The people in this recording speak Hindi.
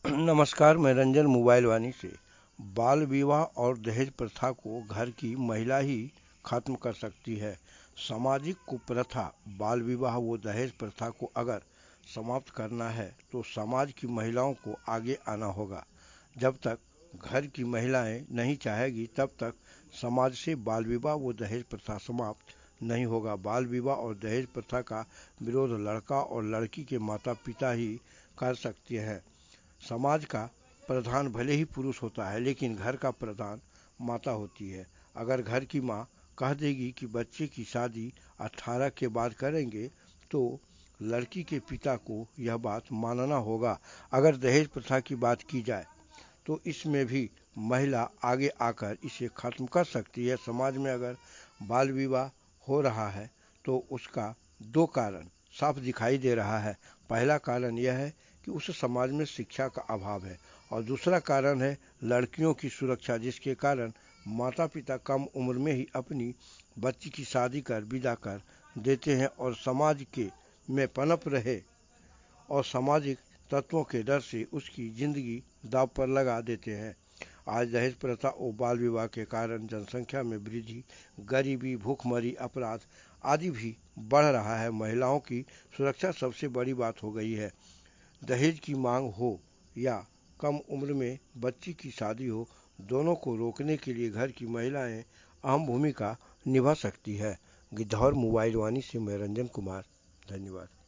नमस्कार, मैं रंजन मोबाइल वानी से। बाल विवाह और दहेज प्रथा को घर की महिला ही खत्म कर सकती है। सामाजिक कुप्रथा बाल विवाह व दहेज प्रथा को अगर समाप्त करना है तो समाज की महिलाओं को आगे आना होगा। जब तक घर की महिलाएं नहीं चाहेगी तब तक समाज से बाल विवाह व दहेज प्रथा समाप्त नहीं होगा। बाल विवाह और दहेज प्रथा का विरोध लड़का और लड़की के माता पिता ही कर सकते हैं। समाज का प्रधान भले ही पुरुष होता है, लेकिन घर का प्रधान माता होती है। अगर घर की माँ कह देगी कि बच्चे की शादी 18 के बाद करेंगे तो लड़की के पिता को यह बात मानना होगा। अगर दहेज प्रथा की बात की जाए तो इसमें भी महिला आगे आकर इसे खत्म कर सकती है। समाज में अगर बाल विवाह हो रहा है तो उसका दो कारण साफ दिखाई दे रहा है। पहला कारण यह है कि उस समाज में शिक्षा का अभाव है, और दूसरा कारण है लड़कियों की सुरक्षा, जिसके कारण माता पिता कम उम्र में ही अपनी बच्ची की शादी कर विदा कर देते हैं और समाज के में पनप रहे और सामाजिक तत्वों के डर से उसकी जिंदगी दांव पर लगा देते हैं। आज दहेज प्रथा और बाल विवाह के कारण जनसंख्या में वृद्धि, गरीबी, भूखमरी, अपराध आदि भी बढ़ रहा है। महिलाओं की सुरक्षा सबसे बड़ी बात हो गई है। दहेज की मांग हो या कम उम्र में बच्ची की शादी हो, दोनों को रोकने के लिए घर की महिलाएं अहम भूमिका निभा सकती है। गिद्धौर मोबाइल वाणी से मैं रंजन कुमार। धन्यवाद।